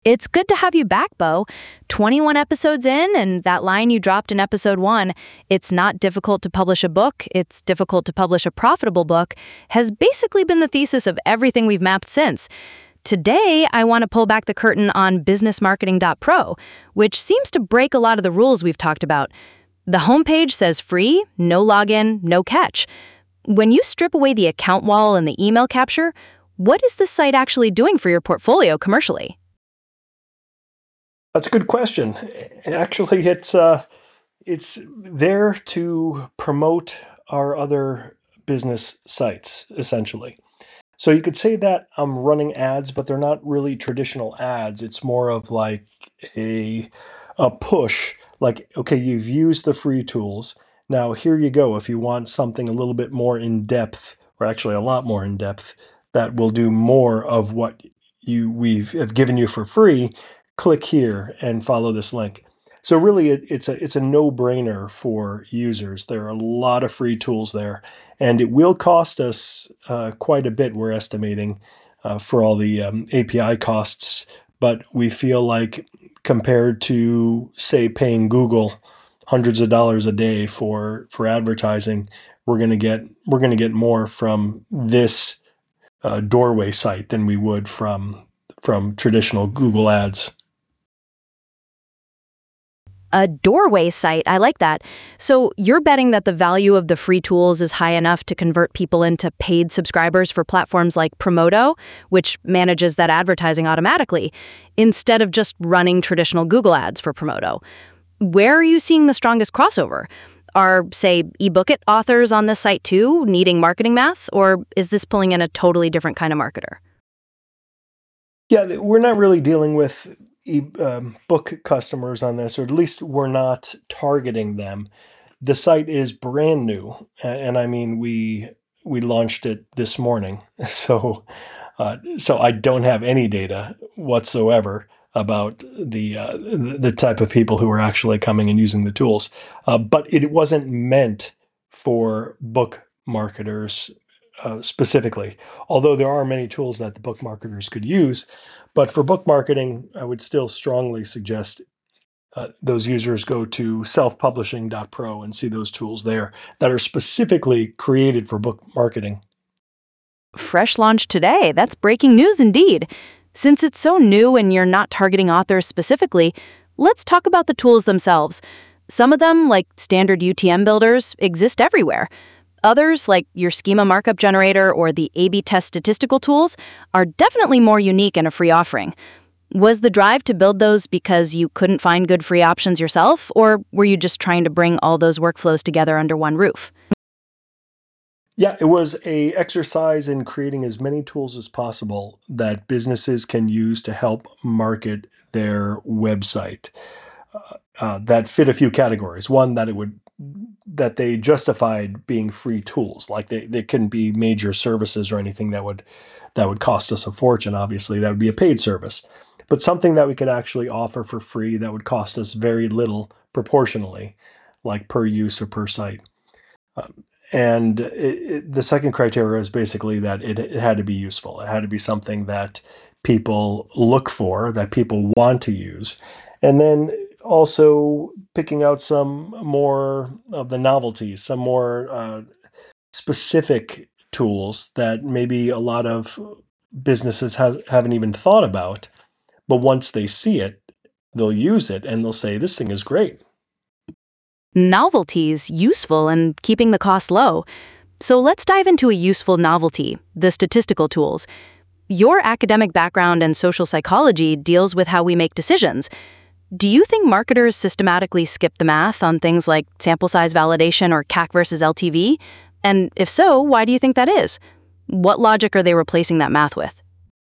It's good to have you back, Bo. 21 episodes in, and that line you dropped in episode 1, it's not difficult to publish a book, it's difficult to publish a profitable book, has basically been the thesis of everything we've mapped since. Today, I want to pull back the curtain on businessmarketing.pro, which seems to break a lot of the rules we've talked about. The homepage says free, no login, no catch. When you strip away the account wall and the email capture, what is this site actually doing for your portfolio commercially? That's a good question. Actually, it's there to promote our other business sites, essentially. So you could say that I'm running ads, but they're not really traditional ads. It's more of like a a push. Like, okay, you've used the free tools. Now here you go. If you want something a little bit more in depth, or actually a lot more in depth, that will do more of what we've have given you for free, click here and follow this link. So really, it's a no-brainer for users. There are a lot of free tools there, and it will cost us quite a bit. We're estimating for all the API costs, but we feel like compared to, say, paying Google hundreds of dollars a day for advertising, we're gonna get more from this doorway site than we would from traditional Google ads. A doorway site, I like that. So you're betting that the value of the free tools is high enough to convert people into paid subscribers for platforms like Promoto, which manages that advertising automatically, instead of just running traditional Google ads for Promoto. Where are you seeing the strongest crossover? Are, say, ebook it authors on this site too, needing marketing math, or is this pulling in a totally different kind of marketer? Yeah, we're not really dealing with book customers on this, or at least we're not targeting them. The site is brand new, and I mean we launched it this morning, so I don't have any data whatsoever about the type of people who are actually coming and using the tools. But it wasn't meant for book marketers specifically, although there are many tools that the book marketers could use. But for book marketing, I would still strongly suggest those users go to selfpublishing.pro and see those tools there that are specifically created for book marketing. Fresh launch today. That's breaking news indeed. Since it's so new and you're not targeting authors specifically, let's talk about the tools themselves. Some of them, like standard UTM builders, exist everywhere. Others, like your schema markup generator or the A/B test statistical tools, are definitely more unique in a free offering. Was the drive to build those because you couldn't find good free options yourself, or were you just trying to bring all those workflows together under one roof? Yeah, it was a exercise in creating as many tools as possible that businesses can use to help market their website that fit a few categories. One, that they justified being free tools, like they couldn't be major services or anything that would cost us a fortune. Obviously, that would be a paid service, but something that we could actually offer for free that would cost us very little proportionally, like per use or per site. And the second criteria is basically that it had to be useful. It had to be something that people look for, that people want to use. And then also picking out some more of the novelties, some more specific tools that maybe a lot of businesses haven't even thought about. But once they see it, they'll use it and they'll say, this thing is great. Novelties, useful, and keeping the cost low. So let's dive into a useful novelty, the statistical tools. Your academic background and social psychology deals with how we make decisions. Do you think marketers systematically skip the math on things like sample size validation or CAC versus LTV? And if so, why do you think that is? What logic are they replacing that math with?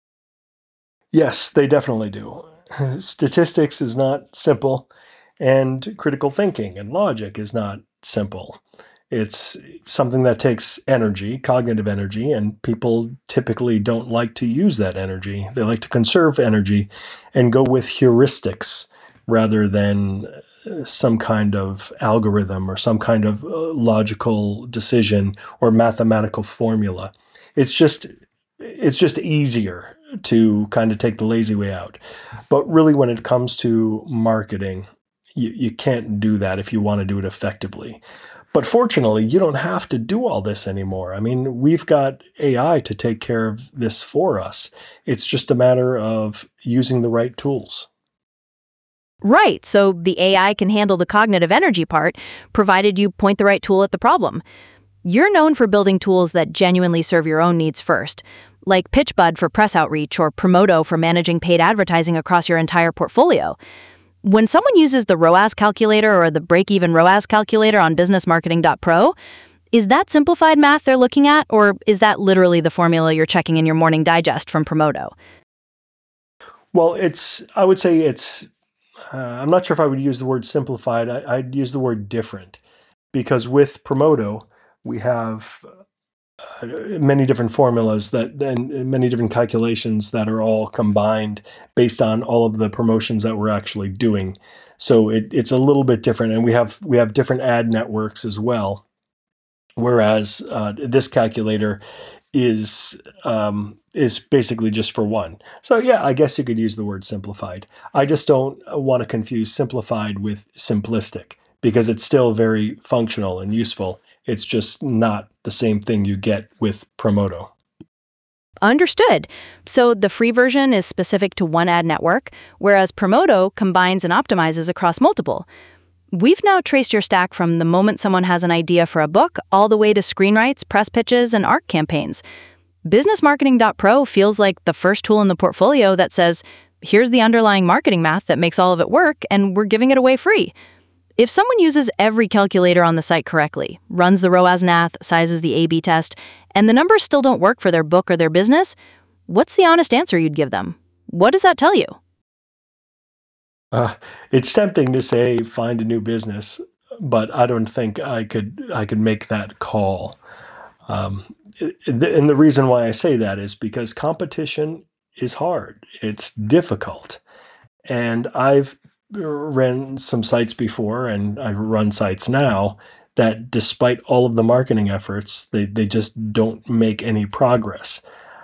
Yes, they definitely do. Statistics is not simple, and critical thinking and logic is not simple. It's something that takes energy, cognitive energy, and people typically don't like to use that energy. They like to conserve energy and go with heuristics rather than some kind of algorithm or some kind of logical decision or mathematical formula. It's just it's just easier to kind of take the lazy way out. But really, when it comes to marketing, you can't do that if you want to do it effectively. But fortunately, you don't have to do all this anymore. I mean, we've got AI to take care of this for us. It's just a matter of using the right tools. Right, so the AI can handle the cognitive energy part, provided you point the right tool at the problem. You're known for building tools that genuinely serve your own needs first, like PitchBud for press outreach or Promoto for managing paid advertising across your entire portfolio. When someone uses the ROAS calculator or the break-even ROAS calculator on businessmarketing.pro, is that simplified math they're looking at, or is that literally the formula you're checking in your morning digest from Promoto? Well, I would say I'm not sure if I would use the word simplified. I'd use the word different because with Promoto, we have many different formulas that then many different calculations that are all combined based on all of the promotions that we're actually doing. So it's a little bit different, and we have different ad networks as well. Whereas this calculator is basically just for one. So yeah, I guess you could use the word simplified. I just don't want to confuse simplified with simplistic because it's still very functional and useful. It's just not the same thing you get with Promoto. Understood. So the free version is specific to one ad network, whereas Promoto combines and optimizes across multiple. We've now traced your stack from the moment someone has an idea for a book all the way to screenwrites, press pitches, and ARC campaigns. Businessmarketing.pro feels like the first tool in the portfolio that says, here's the underlying marketing math that makes all of it work, and we're giving it away free. If someone uses every calculator on the site correctly, runs the ROAS math, sizes the A/B test, and the numbers still don't work for their book or their business, what's the honest answer you'd give them? What does that tell you? Uh, it's tempting to say find a new business, but I don't think I could make that call. Um, and the reason why I say that is because competition is hard. It's difficult. And I've ran some sites before and I run sites now that despite all of the marketing efforts, they just don't make any progress.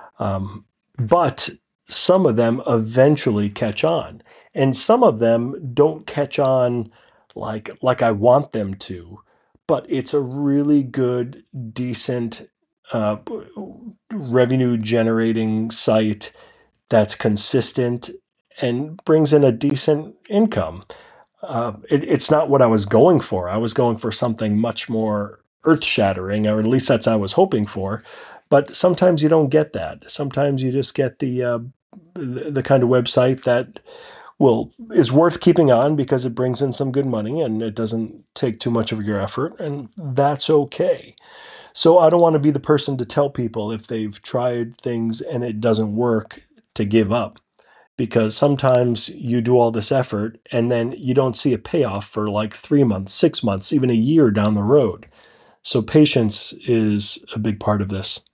But some of them eventually catch on, and some of them don't catch on like I want them to. But it's a really good, decent uh, revenue generating site that's consistent and brings in a decent income. It's not what I was going for. I was going for something much more earth shattering, or at least that's what I was hoping for. But sometimes you don't get that. Sometimes you just get the kind of website that will is worth keeping on because it brings in some good money and it doesn't take too much of your effort, and that's okay. So I don't want to be the person to tell people if they've tried things and it doesn't work to give up because sometimes you do all this effort and then you don't see a payoff for like 3 months, 6 months, even a year down the road. So patience is a big part of this.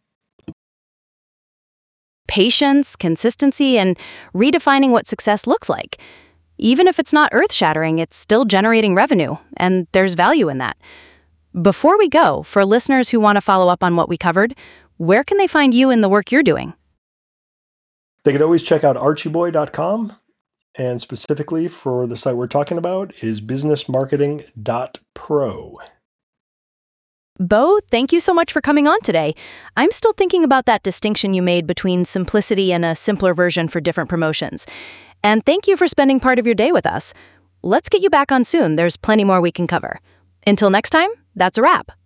Patience, consistency, and redefining what success looks like. Even if it's not earth-shattering, it's still generating revenue, and there's value in that. Before we go, for listeners who want to follow up on what we covered, where can they find you in the work you're doing? They can always check out archieboy.com, and specifically for the site we're talking about is businessmarketing.pro. Bo, thank you so much for coming on today. I'm still thinking about that distinction you made between simplicity and a simpler version for different promotions. And thank you for spending part of your day with us. Let's get you back on soon. There's plenty more we can cover. Until next time, that's a wrap.